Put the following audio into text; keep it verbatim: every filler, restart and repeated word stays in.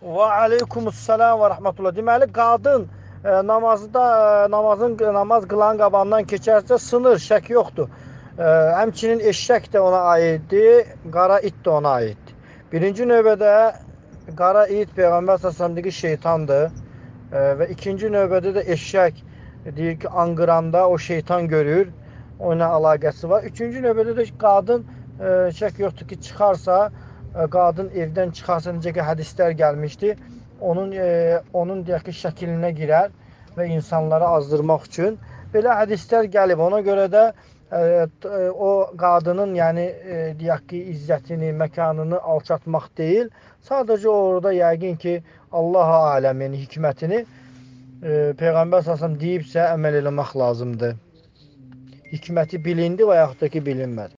Və aleykumussalam və rəhmətullah. Deməli, qadın e, namazda e, namazın namaz qılan qabağından keçərsə sınır, şək yoxdur. E, həmçinin eşşək də ona aiddir, qara it də ona aiddir. Birinci növbədə qara it Peyğəmbər sallallahu əleyhi şeytandır. E, və ikinci növbədə də eşşək deyir ki, anqıranda o şeytan görür. Ona əlaqəsi var. Üçüncü növbədə də qadın e, şək yoxdur ki, çıxarsa qadın evdən çıxarsa, necə ki hədislər gəlmişdi, onun e, onun deyək ki, şəklinə girər və insanları azdırmaq üçün belə hədislər gəlib. Ona görə də e, o qadının, yəni e, deyək ki, izzətini, məkanını alçatmaq deyil, sadəcə orada yəqin ki, Allah aləm, yəni hikmətini e, Peyğəmbər sallallahu deyibsə əməl eləmək lazımdır. Hikməti bilindi və yaxud da ki, bilinmədi.